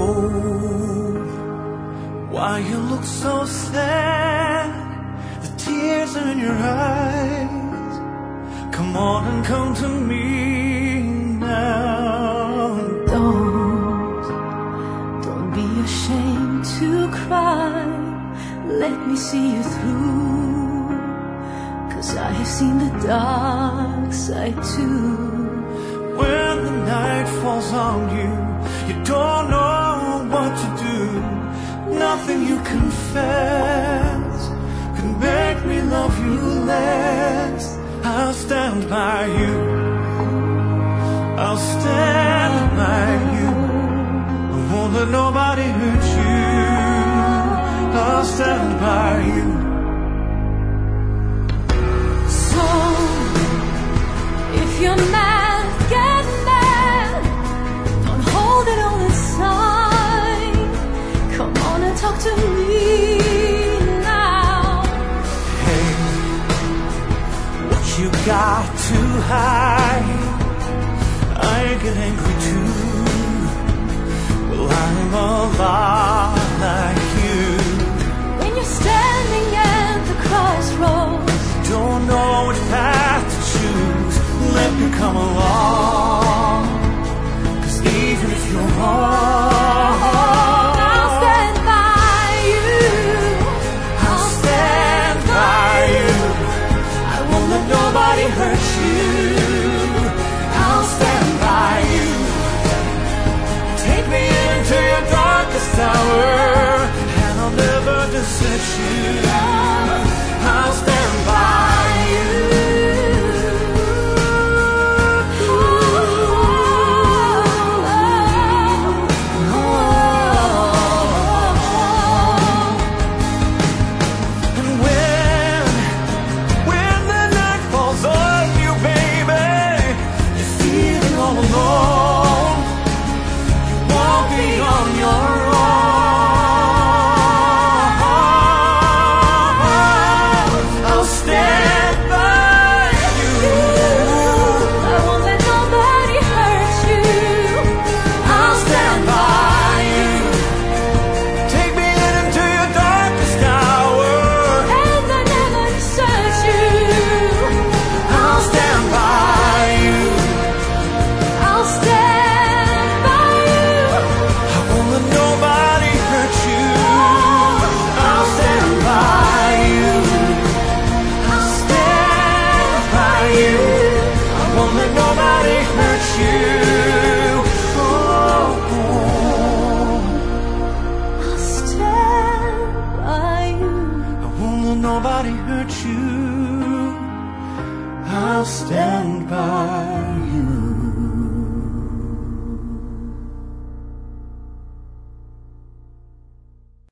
why you look so sad, the tears in your eyes. Come on and come to me now. Don't be ashamed to cry. Let me see you through, 'cause I have seen the dark side too. When the night falls on you, you don't know what to do. Nothing you confess can make me love you less. I'll stand by you, I'll stand by you. I won't let nobody hurt you. I'll stand by you. So, if you're mad, get mad. Don't hold it all inside. Come on and talk to me now. Hey, what you got to hide? I get angry too. Well, I'm a lot like you. When you're standing at the crossroads, Don't know which path to choose. Let me come along, 'cause even if you're wrong, I'll stand by you. I'll stand by you. I won't let nobody hurt you. I'll stand by you. Take me into your darkest hour, and I'll never desert you. I'll stand by you. And when the night falls on you, baby, you're feeling all alone. You won't be on your own. I'll stand by you. I won't let nobody hurt you. I'll stand by you. Take me into your darkest hour, And I never desert you. I'll stand by you. I'll stand by you. I won't let nobody hurt you. I'll stand by you. I'll stand by you. I won't let nobody hurt you. Oh, I'll stand by you. I won't let nobody hurt you. I'll stand by you.